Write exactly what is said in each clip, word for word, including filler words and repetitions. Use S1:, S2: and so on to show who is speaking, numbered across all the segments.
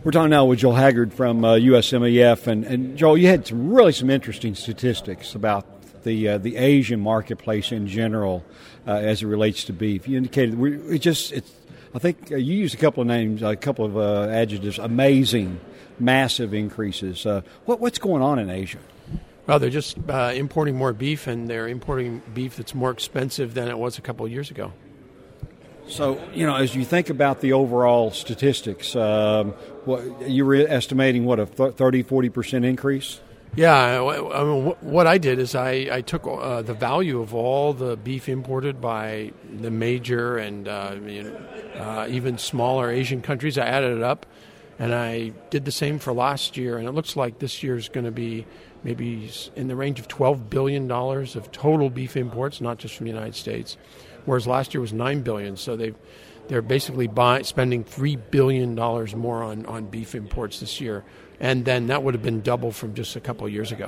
S1: We're talking now with Joel Haggard from uh, U S M E F, and, and Joel, you had some really some interesting statistics about the uh, the Asian marketplace in general uh, as it relates to beef. You indicated we, it just it's. I think uh, you used a couple of names, a couple of uh, adjectives. Amazing, massive increases. Uh, what what's going on in Asia?
S2: Well, they're just uh, importing more beef, and they're importing beef that's more expensive than it was a couple of years ago.
S1: So, you know, as you think about the overall statistics, um, what, you were estimating, what, a thirty, forty percent increase?
S2: Yeah, I mean, what I did is I, I took uh, the value of all the beef imported by the major and uh, you know, uh, even smaller Asian countries. I added it up, and I did the same for last year, and it looks like this year is going to be maybe in the range of twelve billion dollars of total beef imports, not just from the United States, whereas last year was nine billion dollars. So they've, they're basically buy, spending three billion dollars more on, on beef imports this year. And then that would have been double from just a couple of years ago.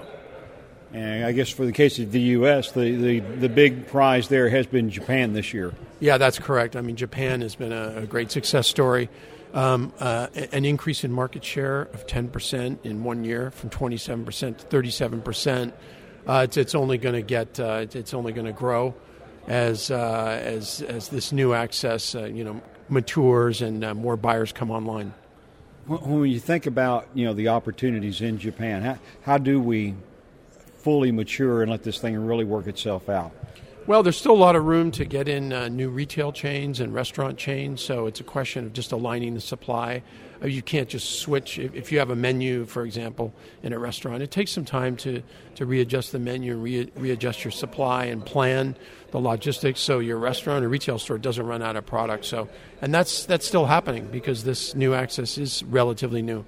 S1: And I guess for the case of the U S, the, the, the big prize there has been Japan this year.
S2: Yeah, that's correct. I mean, Japan has been a, a great success story. Um, uh, an increase in market share of ten percent in one year, from twenty-seven percent to thirty-seven percent. Uh, it's, it's only going to get, uh, it's only going to grow as uh, as as this new access, uh, you know, matures and uh, more buyers come online.
S1: When you think about, you know, the opportunities in Japan, how, how do we fully mature and let this thing really work itself out?
S2: Well, there's still a lot of room to get in uh, new retail chains and restaurant chains, so it's a question of just aligning the supply. Uh, you can't just switch. If, if you have a menu, for example, in a restaurant, it takes some time to, to readjust the menu and re- readjust your supply and plan the logistics so your restaurant or retail store doesn't run out of product. So, and that's that's still happening because this new access is relatively new.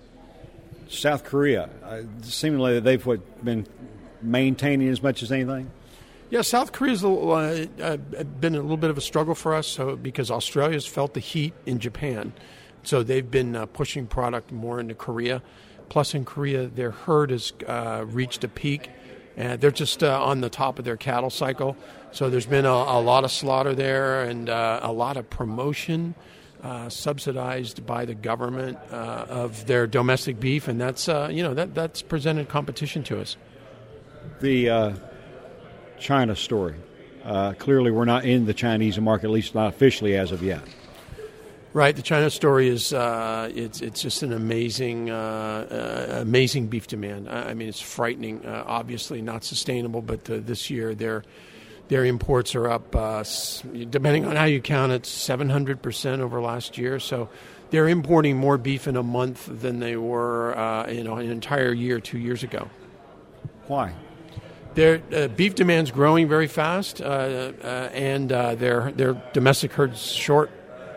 S1: South Korea, uh, seemingly they've what, been maintaining as much as anything?
S2: Yeah, South Korea's a little, uh, uh, been a little bit of a struggle for us so, because Australia's felt the heat in Japan. So they've been uh, pushing product more into Korea. Plus in Korea, their herd has uh, reached a peak. And they're just uh, on the top of their cattle cycle. So there's been a, a lot of slaughter there and uh, a lot of promotion uh, subsidized by the government uh, of their domestic beef. And that's, uh, you know, that that's presented competition to us.
S1: The uh, China story. Uh, clearly we're not in the Chinese market, at least not officially as of yet.
S2: Right, the China story is uh, it's it's just an amazing uh, uh, amazing beef demand. I, I mean, it's frightening. Uh, obviously, not sustainable. But uh, this year, their their imports are up, uh, depending on how you count it, seven hundred percent over last year. So they're importing more beef in a month than they were, uh, you know, an entire year two years ago.
S1: Why?
S2: Their uh, beef demand's growing very fast, uh, uh, and uh, their their domestic herd's short.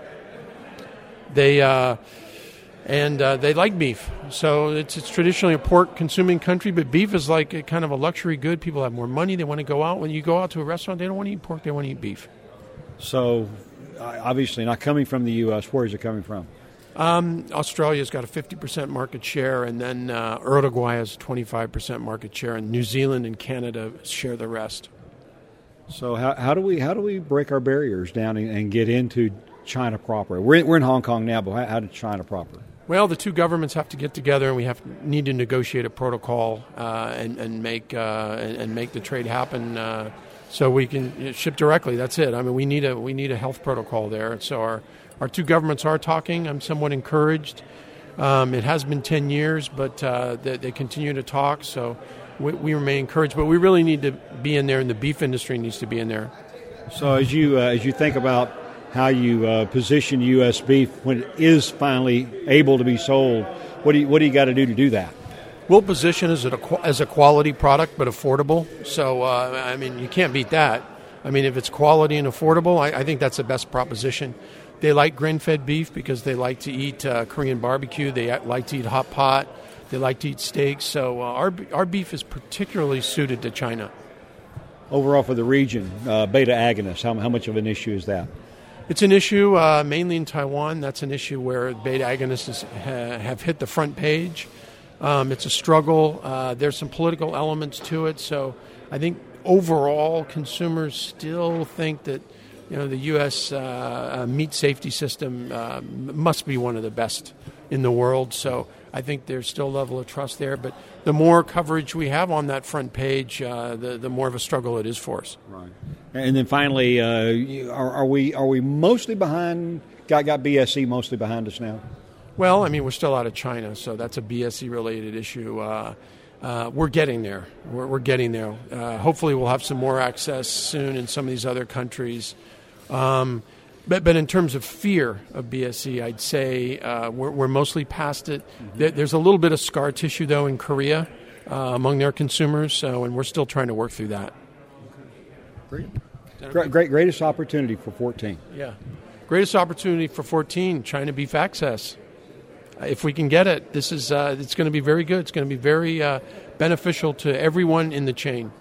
S2: They uh, and uh, they like beef, so it's it's traditionally a pork-consuming country. But beef is like a kind of a luxury good. People have more money; they want to go out. When you go out to a restaurant, they don't want to eat pork; they want to eat beef.
S1: So, obviously, not coming from the U S. Where is it coming from?
S2: Um, Australia's got a fifty percent market share, and then uh, Uruguay has a twenty-five percent market share, and New Zealand and Canada share the rest.
S1: So, how how do we how do we break our barriers down and, and get into China proper? We're in, we're in Hong Kong now, but how, how did China proper?
S2: Well, the two governments have to get together, and we have need to negotiate a protocol uh, and, and make uh, and, and make the trade happen, uh, so we can ship directly. That's it. I mean, we need a we need a health protocol there. So our our two governments are talking. I'm somewhat encouraged. Um, it has been ten years, but uh, they, they continue to talk. So we, we remain encouraged. But we really need to be in there, and the beef industry needs to be in there.
S1: So as you uh, as you think about how you uh, position U S beef when it is finally able to be sold, what do you, what do you got to do to do that?
S2: We'll position as a as a quality product but affordable. So uh, I mean, you can't beat that. I mean, if it's quality and affordable, I, I think that's the best proposition. They like grain-fed beef because they like to eat uh, Korean barbecue. They like to eat hot pot. They like to eat steaks. So uh, our our beef is particularly suited to China.
S1: Overall for the region, uh, beta agonists, how how much of an issue is that?
S2: It's an issue uh, mainly in Taiwan. That's an issue where beta agonists ha- have hit the front page. Um, it's a struggle. Uh, there's some political elements to it. So I think overall consumers still think that, you know, the U S uh, uh, meat safety system uh, must be one of the best in the world. So I think there's still a level of trust there. But the more coverage we have on that front page, uh, the the more of a struggle it is for us.
S1: Right. And then finally, uh, are, are we are we mostly behind? Got got B S E mostly behind us now?
S2: Well, I mean, we're still out of China, so that's a B S E related issue. Uh, uh, we're getting there. We're, we're getting there. Uh, hopefully, we'll have some more access soon in some of these other countries. Um, but, but in terms of fear of B S E, I'd say uh, we're, we're mostly past it. Mm-hmm. There, there's a little bit of scar tissue, though, in Korea uh, among their consumers, so and we're still trying to work through that.
S1: Great, great, great greatest opportunity for fourteen.
S2: Yeah, greatest opportunity for fourteen, China beef access. If we can get it, this is uh, it's going to be very good. It's going to be very uh, beneficial to everyone in the chain.